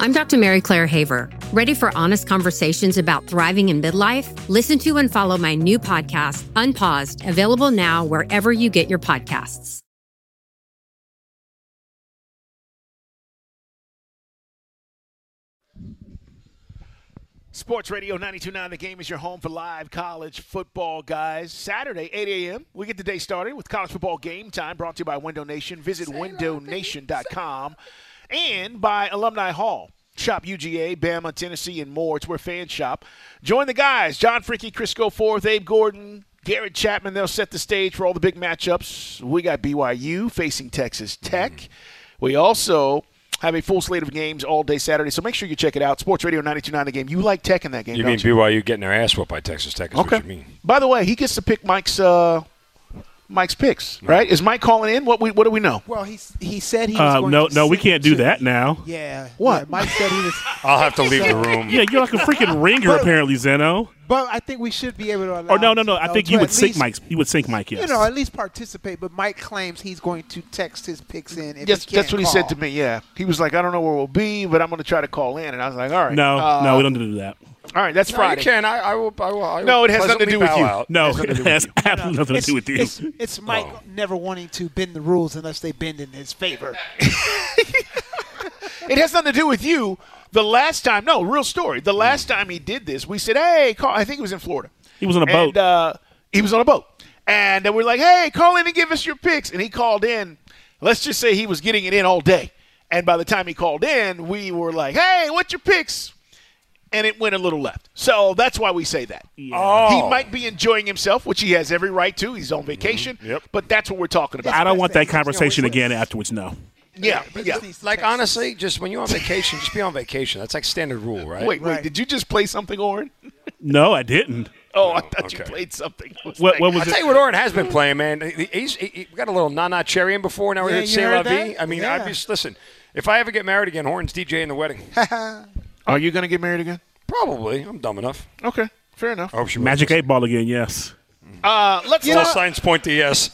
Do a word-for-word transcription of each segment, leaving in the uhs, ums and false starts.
I'm Doctor Mary Claire Haver. Ready for honest conversations about thriving in midlife? Listen to and follow my new podcast, Unpaused, available now wherever you get your podcasts. Sports Radio ninety-two point nine, The Game is your home for live college football, guys. Saturday, eight a.m., we get the day started with college football game time, brought to you by Window Nation. Visit window nation dot com and by Alumni Hall. Shop U G A, Bama, Tennessee, and more. It's where fans shop. Join the guys, John Fricky, Crisco Fourth, Abe Gordon, Garrett Chapman. They'll set the stage for all the big matchups. We got B Y U facing Texas Tech. Mm. We also have a full slate of games all day Saturday, so make sure you check it out. Sports Radio ninety-two point nine, The Game. You like Tech in that game, You don't mean you? B Y U getting their ass whooped by Texas Tech is okay. what you mean. By the way, he gets to pick Mike's uh, Mike's picks, right? Is Mike calling in? What we what do we know? Well, he he said he was uh, going no, to no, we sit can't do to- that now. Yeah. What? Yeah, Mike said he was. I'll have to leave the room. Yeah, you're like a freaking ringer, But- apparently, Zeno. But I think we should be able to allow. Or no, no, no. you I know, think to you would at sync least, Mike. You would sync Mike. Yes. You know, at least participate. But Mike claims he's going to text his picks in. If Yes, he that's can't what he said call. to me, yeah. He was like, I don't know where we'll be, but I'm going to try to call in. And I was like, all right. No, uh, no, we don't do that. All right, that's No, Friday. you can. I, I will. I will. I will No, it has nothing to pleasantly do with bow you. out. No, Has nothing to do it with has you. absolutely nothing It's, to do with you. it's, it's Mike Oh. never wanting to bend the rules unless they bend in his favor. It has nothing to do with you. The last time, no, real story. The last time he did this, we said, hey, call. I think he was in Florida. He was on a boat. And, uh, he was on a boat. And then we're like, hey, call in and give us your picks. And he called in. Let's just say he was getting it in all day. And by the time he called in, we were like, hey, what's your picks? And it went a little left. So that's why we say that. Oh. He might be enjoying himself, which he has every right to. He's on vacation. Mm-hmm. Yep. But that's what we're talking about. I don't want that You know, conversation it's- again afterwards. No. yeah, But yeah. just needs to Like, text us. honestly, just when you're on vacation, just be on vacation. That's like standard rule, right? Wait, wait. Right. Did you just play something, Oren? No, I didn't. Oh, I thought you okay. played something. I was What- like, what was I'll it? tell you what Oren has been playing, man. He, he's, he, he got a little Nana Cherry in before. Now we're Yeah, here at you C'est La heard Vie. that? I mean, Yeah. I just listen. If I ever get married again, Horn's DJing the wedding. Are you going to get married again? Probably. I'm dumb enough. Okay, fair enough. I hope she Magic eight ball again. Yes. Uh, let's All talk, signs point to yes.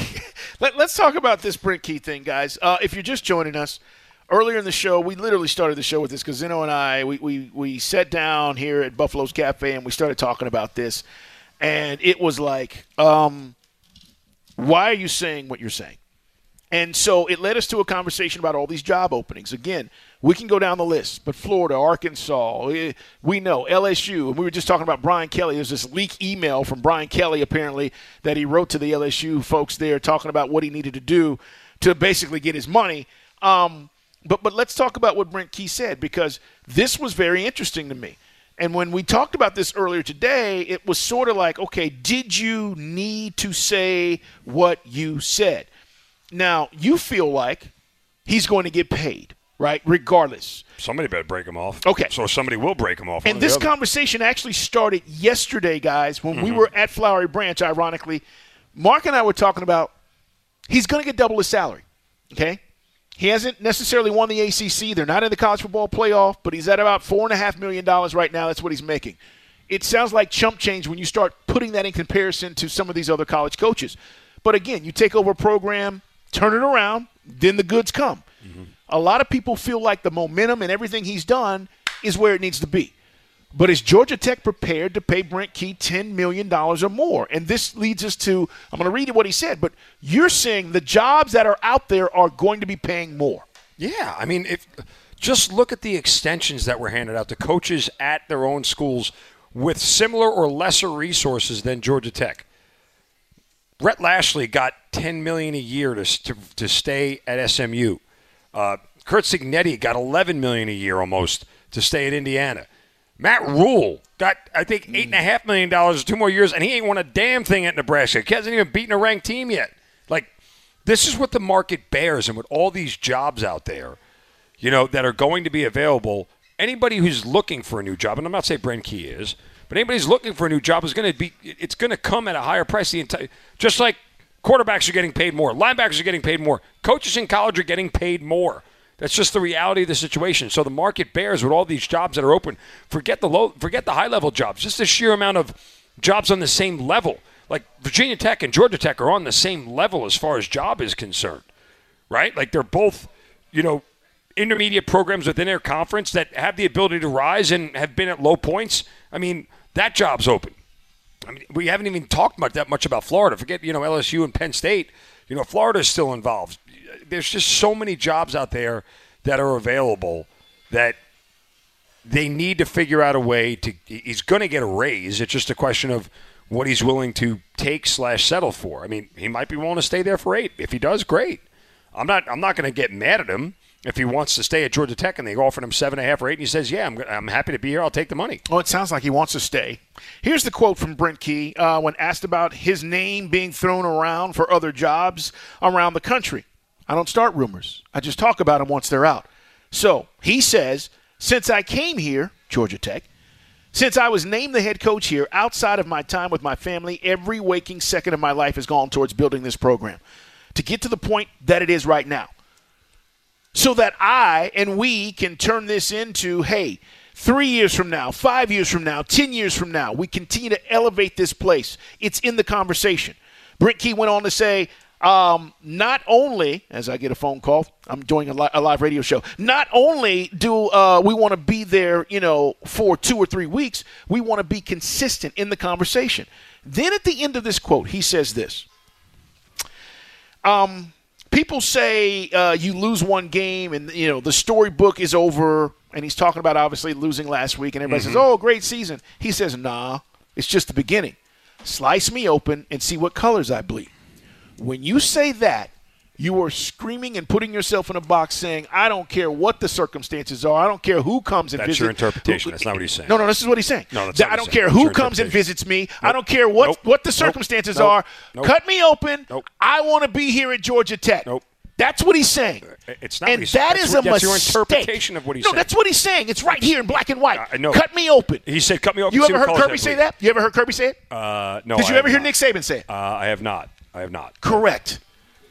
let, let's talk about this Brent Key thing, guys. Uh, if you're just joining us, earlier in the show, we literally started the show with this because Zeno and I, we, we, we sat down here at Buffalo's Cafe and we started talking about this. And it was like, um, why are you saying what you're saying? And so it led us to a conversation about all these job openings. Again, we can go down the list, but Florida, Arkansas, eh, we know, L S U. And we were just talking about Brian Kelly. There's this leak email from Brian Kelly, apparently, that he wrote to the L S U folks there talking about what he needed to do to basically get his money. Um, but, but let's talk about what Brent Key said, because this was very interesting to me. And when we talked about this earlier today, it was sort of like, okay, did you need to say what you said? Now, you feel like he's going to get paid, right, regardless. Somebody better break him off. Okay. So somebody will break him off. one And or the this other. conversation actually started yesterday, guys, when Mm-hmm. we were at Flowery Branch, ironically. Mark and I were talking about he's going to get double his salary, okay? He hasn't necessarily won the A C C. They're not in the college football playoff, but he's at about four point five million dollars right now. That's what he's making. It sounds like chump change when you start putting that in comparison to some of these other college coaches. But, again, you take over a program, turn it around, then the goods come. Mm-hmm. A lot of people feel like the momentum and everything he's done is where it needs to be. But is Georgia Tech prepared to pay Brent Key ten million dollars or more? And this leads us to, I'm going to read you what he said, but you're saying the jobs that are out there are going to be paying more. Yeah, I mean, if just look at the extensions that were handed out to coaches at their own schools with similar or lesser resources than Georgia Tech. Rhett Lashley got ten million dollars a year to to, to stay at S M U. Uh, Kurt Cignetti got eleven million dollars a year almost to stay at Indiana. Matt Rule got, I think, eight and a half million dollars two more years, and he ain't won a damn thing at Nebraska. He hasn't even beaten a ranked team yet. Like, this is what the market bears, and with all these jobs out there, you know, that are going to be available. Anybody who's looking for a new job, and I'm not saying Brent Key is, but anybody who's looking for a new job is going to be. It's going to come at a higher price. The entire, just like quarterbacks are getting paid more, linebackers are getting paid more, coaches in college are getting paid more. That's just the reality of the situation. So the market bears with all these jobs that are open. Forget the low, forget the high level jobs. Just the sheer amount of jobs on the same level. Like Virginia Tech and Georgia Tech are on the same level as far as job is concerned, right? Like they're both, you know, intermediate programs within their conference that have the ability to rise and have been at low points, I mean, that job's open. I mean, we haven't even talked about that much about Florida. Forget, you know, L S U and Penn State. You know, Florida's still involved. There's just so many jobs out there that are available that they need to figure out a way to – he's going to get a raise. It's just a question of what he's willing to take slash settle for. I mean, he might be willing to stay there for eight. If he does, great. I'm not I'm not going to get mad at him if he wants to stay at Georgia Tech and they offered him seven and a half or eight and he says, yeah, I'm, I'm happy to be here. I'll take the money. Well, it sounds like he wants to stay. Here's the quote from Brent Key uh, when asked about his name being thrown around for other jobs around the country. I don't start rumors. I just talk about them once they're out. So he says, since I came here, Georgia Tech, since I was named the head coach here, outside of my time with my family, every waking second of my life has gone towards building this program to get to the point that it is right now. So that I and we can turn this into, hey, three years from now, five years from now, ten years from now, we continue to elevate this place. It's in the conversation. Brent Key went on to say, um, not only, as I get a phone call, I'm doing a, li- a live radio show, not only do uh, we want to be there, you know, for two or three weeks, we want to be consistent in the conversation. Then at the end of this quote, he says this. Um, people say uh, you lose one game and, you know, the storybook is over, and he's talking about obviously losing last week, and everybody mm-hmm. says, oh, great season. He says, nah, it's just the beginning. Slice me open and see what colors I bleed. When you say that, you are screaming and putting yourself in a box saying, I don't care what the circumstances are. I don't care who comes and that's visits. That's your interpretation. That's not what he's saying. No, no, this is what he's saying. No, that's that not I don't what care he's who saying. comes and visits me. Nope. I don't care what, Nope. what the circumstances nope. are. Nope. Cut me open. Nope. I want to be here at Georgia Tech. Nope. That's what he's saying. It's not and what he's that saying. is That's a what, mistake. That's your interpretation of what he's no, saying. No, that's what he's saying. It's right here in black and white. I know. Cut me open. He said, cut me open. You ever heard colors Kirby say that? You ever heard Kirby say it? Uh, no, Did you I ever hear not. Nick Saban say it? Uh, I have not. I have not. Correct.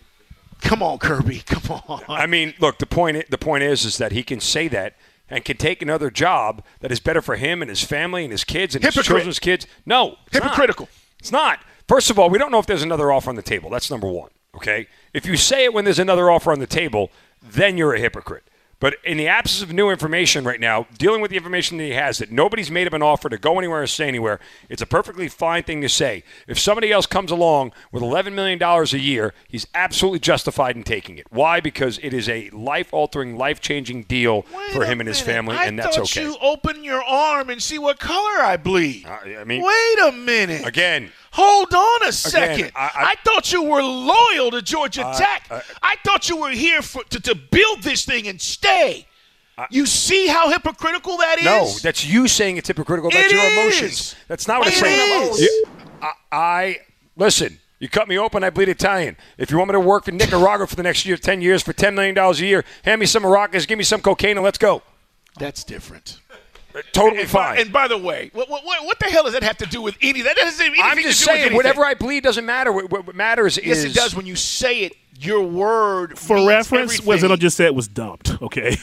Come on, Kirby. Come on. I mean, look, the point the point is is that he can say that and can take another job that is better for him and his family and his kids and Hypocrite. his children's kids. No. It's Hypocritical. Not. It's not. First of all, we don't know if there's another offer on the table. That's number one, okay? If you say it when there's another offer on the table, then you're a hypocrite. But in the absence of new information right now, dealing with the information that he has, that nobody's made him an offer to go anywhere or stay anywhere, it's a perfectly fine thing to say. If somebody else comes along with eleven million dollars a year, he's absolutely justified in taking it. Why? Because it is a life-altering, life-changing deal Wait for him and his minute. family, I and that's thought okay. you open your arm and see what color I bleed. Uh, I mean, Wait a minute. Again. Hold on a second. Again, I, I, I thought you were loyal to Georgia uh, Tech. uh, I thought you were here for, to, to build this thing and stay. You see how hypocritical that is? No, that's you saying it's hypocritical. That's it your is. emotions. That's not what it it's saying. Is. You, I, I listen. You cut me open, I bleed Italian. If you want me to work for Nicaragua for the next year, ten years, for ten million dollars a year, hand me some maracas, give me some cocaine, and let's go. That's different. Totally and, fine. And by the way, what, what, what the hell does that have to do with any? That doesn't have anything I'm just to do saying, with whatever I bleed doesn't matter. What, what matters yes, is it does when you say it. Your word for means reference. Everything. Wazino just said it was dumped. Okay.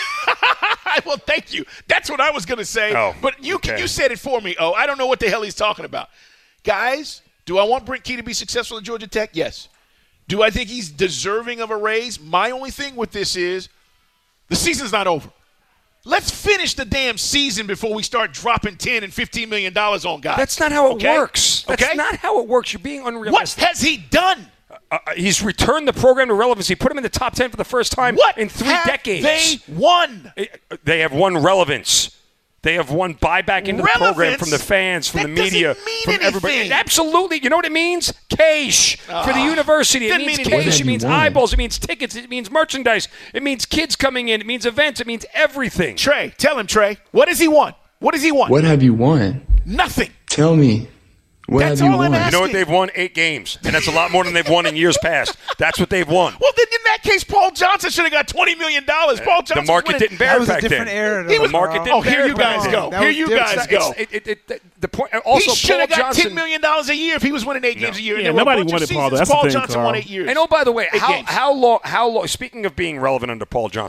Well, thank you. That's what I was going to say. Oh, but you okay. you said it for me. Oh, I don't know what the hell he's talking about. Guys, do I want Brent Key to be successful at Georgia Tech? Yes. Do I think he's deserving of a raise? My only thing with this is the season's not over. Let's finish the damn season before we start dropping ten and fifteen million dollars on guys. That's not how it okay? works. That's okay? not how it works. You're being unrealistic. What has he done? Uh, he's returned the program to relevancy. Put him in the top ten for the first time what in three have decades. They won. They have won relevance. They have won buyback into relevance? the program from the fans, from that the media, mean from anything. everybody. Absolutely. You know what it means? Cash uh, for the university. It means mean cash. It means won? eyeballs. It means tickets. It means merchandise. It means kids coming in. It means events. It means everything. Trey, tell him, Trey. What does he want? What does he want? What have you won? Nothing. Tell me. What That's have you all I'm won? asking. You know what they've won? Eight games. And that's a lot more than they've won in years past. That's what they've won. Well, then in that case, Paul Johnson should have got twenty million dollars. Paul Johnson. The market didn't bear That it was a back different then. era. He though, was- The market Carl. didn't Oh, here bear you it back guys then. go. That Here was you different. guys go. It, it, it, it, the point. Also, He should Paul have got Johnson. ten million dollars a year if he was winning eight games a year. And Yeah, there were a nobody bunch of wanted Paul. seasons That's the Paul thing, Johnson Carl. won eight years. And oh, by the way, Eight how games. how long? How long? Speaking of being relevant under Paul Johnson,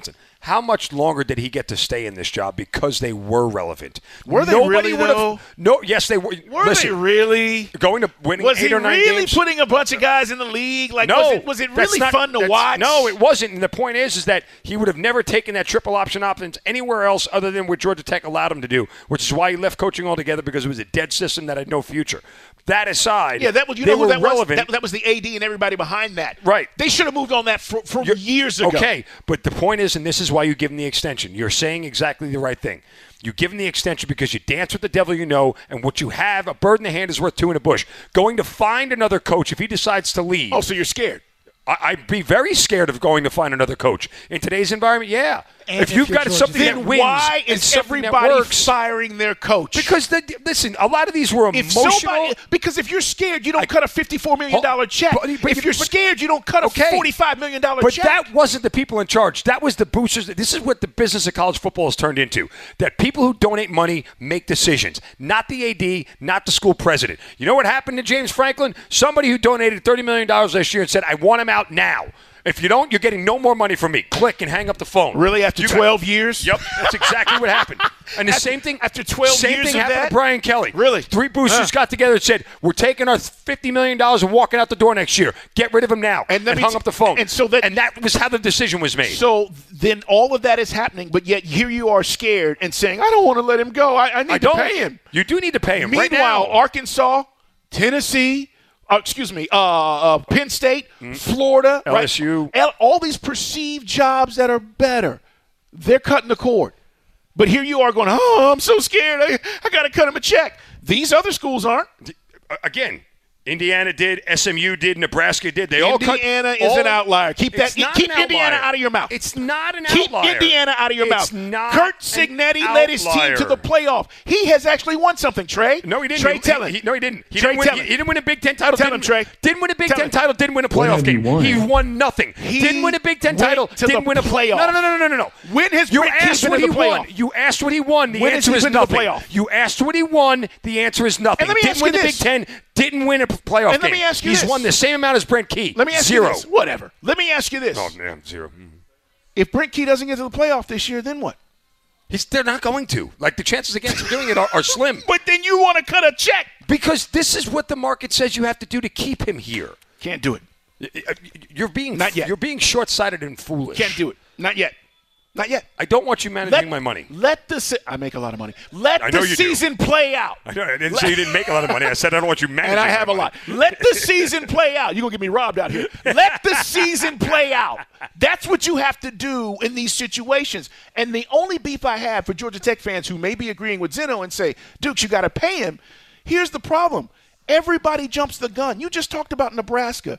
how much longer did he get to stay in this job because they were relevant? Were they Nobody really, would though? have. No, yes, they were. Were Listen, they really? going to winning Was eight he or nine really games? putting a bunch of guys in the league? Like, no, was it, was it that's really not- fun to that's- watch? No, it wasn't. And the point is, is that he would have never taken that triple option options anywhere else other than what Georgia Tech allowed him to do, which is why he left coaching altogether, because it was a dead system that had no future. That aside, Yeah, that was you they know who were that relevant. was. That, that was the A D and everybody behind that. Right. They should have moved on that for, for You're- years ago. Okay, but the point is, and this is why you give him the extension. You're saying exactly the right thing. You give him the extension because you dance with the devil you know, and what you have, a bird in the hand is worth two in the bush. Going to find another coach if he decides to leave. Oh, so you're scared? I, I'd be very scared of going to find another coach. In today's environment, yeah. And if if you've you're got Georgia something Tech. that Then wins why and is something that everybody works, firing their coach? because they, listen, a lot of these were if emotional. somebody, because if you're scared, you don't cut a fifty-four million dollars check. But- but- if you're but- scared, you don't cut a Okay. forty-five million dollars But check. that wasn't the people in charge. That was the boosters. This is what the business of college football has turned into. That people who donate money make decisions. Not the A D, not the school president. You know what happened to James Franklin? Somebody who donated thirty million dollars last year and said, I want him out now. If you don't, you're getting no more money from me. Click and hang up the phone. Really, after You got- twelve years? Yep, that's exactly what happened. And the After- same thing after twelve same years thing of happened that? to Brian Kelly. Really? Three boosters Huh. got together and said, "We're taking our fifty million dollars and walking out the door next year. Get rid of him now." And And, let me hung t- up the phone. and so that- and that was how the decision was made. So then all of that is happening, but yet here you are scared and saying, I don't want to let him go. I, I need I to don't pay him. You do need to pay him. right Meanwhile, now. Arkansas, Tennessee, uh, excuse me, uh, uh, Penn State, Florida, L S U. right? L- all these perceived jobs that are better, they're cutting the cord. But here you are going, oh, I'm so scared. I, I got to cut him a check. These other schools aren't. again, Indiana did, S M U did, Nebraska did. They all cut. Indiana is all- an outlier. Keep that. It's not Keep an Indiana outlier. out of your mouth. It's not an Keep outlier. Indiana out of your It's mouth. not Kurt an Cignetti led his team outlier. to the playoff. He has actually won something, Trey. No, he didn't. Trey, he, tell he, him. no, he didn't. He Trey, didn't win. tell He, him. he didn't win a Big Ten title. Tell didn't, him, Trey. Didn't win a Big Tell Ten him. title. Didn't win a What playoff have he game. won? He won nothing. He didn't win a Big Ten went title. to Didn't the win a playoff. No, no, no, no, no, no, no. When has You Brent Key asked been what to he the won. playoff? You asked what he won. The When has answer he is been to the nothing. playoff? You asked what he won. The answer is nothing. And let me Didn't ask win you the this. Big Ten. Didn't win a playoff And let game. me ask you He's this. won the same amount as Brent Key. Let me ask Zero. you this. Whatever. Let me ask you this. Oh, man, zero. Mhm. If Brent Key doesn't get to the playoff this year, then what? He's, they're not going to. Like, the chances against him doing it are, are slim. But then you want to cut a check. Because this is what the market says you have to do to keep him here. Can't do it. You're being Not yet. You're being short-sighted and foolish. Can't do it. Not yet. Not yet. I don't want you managing Let my money. Let the se- I make a lot of money. Let I know the you do. season play out. I, know, I didn't say you didn't make a lot of money. I said I don't want you managing. And I have my a lot. money. Let the season play out. You're going to get me robbed out here. Let the season play out. That's what you have to do in these situations. And the only beef I have for Georgia Tech fans who may be agreeing with Zeno and say, Dukes, you got to pay him. Here's the problem. Everybody jumps the gun. You just talked about Nebraska.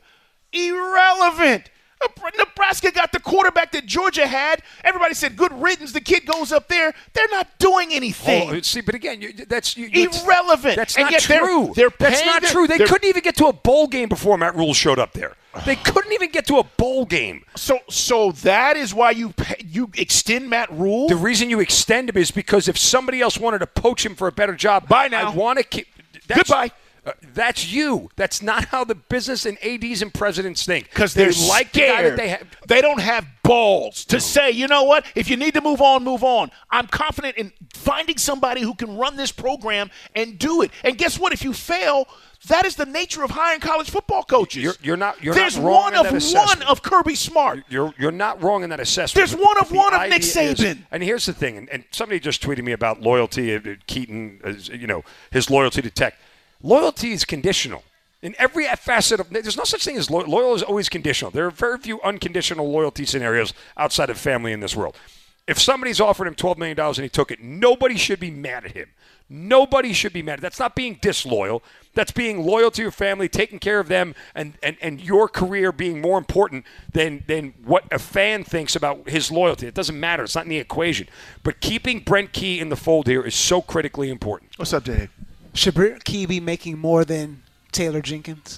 Irrelevant. Nebraska got the quarterback that Georgia had. Everybody said, good riddance. The kid goes up there. They're not doing anything. Oh, see, but again, you, that's you, you- Irrelevant. That's And not yet they're- true. they're that's paying not their- true. They they're- couldn't even get to a bowl game before Matt Rule showed up there. They couldn't even get to a bowl game. So, so that is why you pay, you extend Matt Rule. The reason you extend him is because if somebody else wanted to poach him for a better job, Bye now. I want to keep. That's, Goodbye. Uh, that's you. That's not how the business and A Ds and presidents think. Because they they're like the scared. guy that they have. They don't have balls to say, you know what? If you need to move on, move on. I'm confident in finding somebody who can run this program and do it. And guess what? If you fail, that is the nature of hiring college football coaches. You're, you're not. You're There's not wrong one in of that one assessment. of Kirby Smart. You're you're not wrong in that assessment. There's But one of the one of Nick idea is- Saban. and here's the thing, and, and somebody just tweeted me about loyalty. uh, Keaton, uh, you know, his loyalty to Tech. Loyalty is conditional. In every facet of there's no such thing as loyal. Loyal is always conditional. There are very few unconditional loyalty scenarios outside of family in this world. If somebody's offered him twelve million dollars and he took it, nobody should be mad at him. Nobody should be mad. That's not being disloyal. That's being loyal to your family, taking care of them, and, and, and your career being more important than, than what a fan thinks about his loyalty. It doesn't matter. It's not in the equation. But keeping Brent Key in the fold here is so critically important. What's up, Dave? Should Brent Key be making more than Taylor Jenkins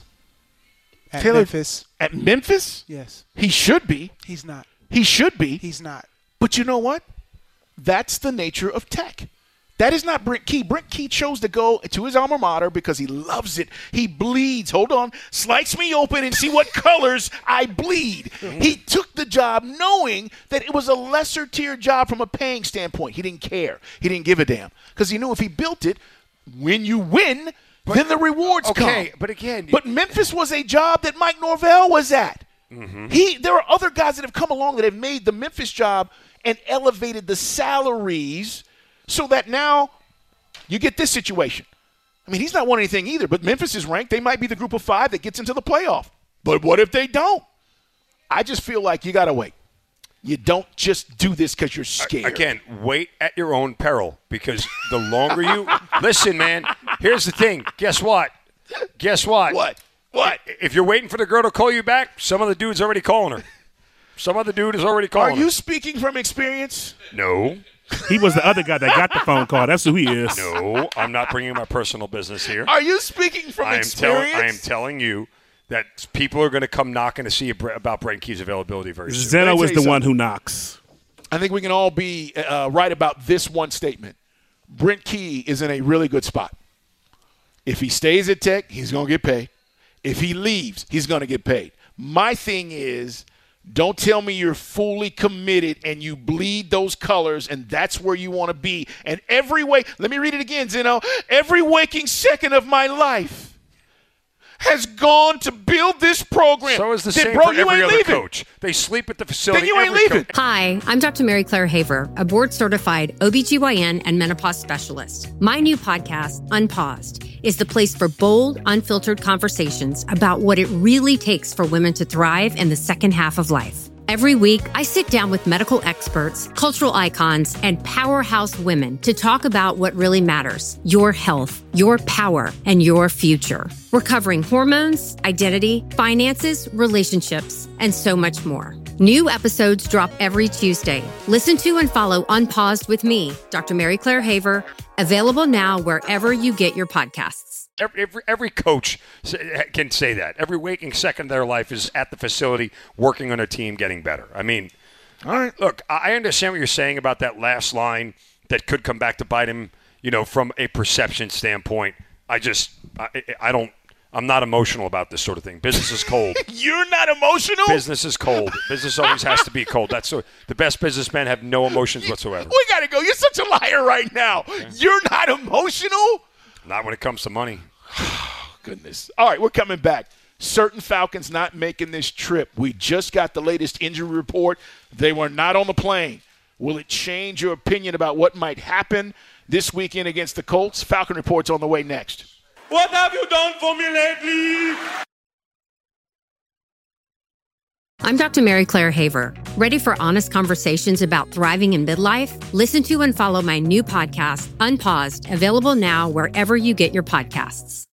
at Taylor- Memphis? At Memphis? Yes. He should be. He's not. He should be. He's not. But you know what? That's the nature of Tech. That is not Brent Key. Brent Key chose to go to his alma mater because he loves it. He bleeds. Hold on. Slice me open and see what colors I bleed. He took the job knowing that it was a lesser tier job from a paying standpoint. He didn't care. He didn't give a damn because he knew if he built it, when you win, but, then the rewards okay, come. Okay, but again. But Memphis was a job that Mike Norvell was at. Mm-hmm. He, there are other guys that have come along that have made the Memphis job and elevated the salaries so that now you get this situation. I mean, he's not won anything either, but Memphis is ranked. They might be the group of five that gets into the playoff. But what if they don't? I just feel like you got to wait. You don't just do this because you're scared. Again, wait at your own peril because the longer you – listen, man, here's the thing. Guess what? Guess what? What? What? If you're waiting for the girl to call you back, some other dude's already calling her. Some other dude is already calling her. Are you speaking from experience? No. He was the other guy that got the phone call. That's who he is. No, I'm not bringing my personal business here. Are you speaking from I am experience? Tell, I am telling you that people are going to come knocking to see about Brent Key's availability very soon. Zeno is the one who knocks. I think we can all be uh, right about this one statement. Brent Key is in a really good spot. If he stays at Tech, he's going to get paid. If he leaves, he's going to get paid. My thing is, don't tell me you're fully committed and you bleed those colors and that's where you want to be. And every way, let me read it again, Zeno. Every waking second of my life has gone to build this program. So is the then, same bro, for every other leaving. coach. They sleep at the facility. Then you ain't every leaving. coach. Hi, I'm Doctor Mary Claire Haver, a board-certified O B G Y N and menopause specialist. My new podcast, Unpaused, is the place for bold, unfiltered conversations about what it really takes for women to thrive in the second half of life. Every week, I sit down with medical experts, cultural icons, and powerhouse women to talk about what really matters: your health, your power, and your future. We're covering hormones, identity, finances, relationships, and so much more. New episodes drop every Tuesday. Listen to and follow Unpaused with me, Doctor Mary Claire Haver, available now wherever you get your podcasts. Every, every, every coach can say that. Every waking second of their life is at the facility working on a team getting better. I mean, all right. Look, I understand what you're saying about that last line that could come back to bite him, you know, from a perception standpoint. I just, I, I don't, I'm not emotional about this sort of thing. Business is cold. You're not emotional? Business is cold. Business always has to be cold. That's so, the best businessmen have no emotions whatsoever. We got to go. You're such a liar right now. Okay. You're not emotional? Not when it comes to money. Goodness. All right, we're coming back. Certain Falcons not making this trip. We just got the latest injury report. They were not on the plane. Will it change your opinion about what might happen this weekend against the Colts? Falcon Report's on the way next. What have you done for me lately? I'm Doctor Mary Claire Haver. Ready for honest conversations about thriving in midlife? Listen to and follow my new podcast, Unpaused, available now wherever you get your podcasts.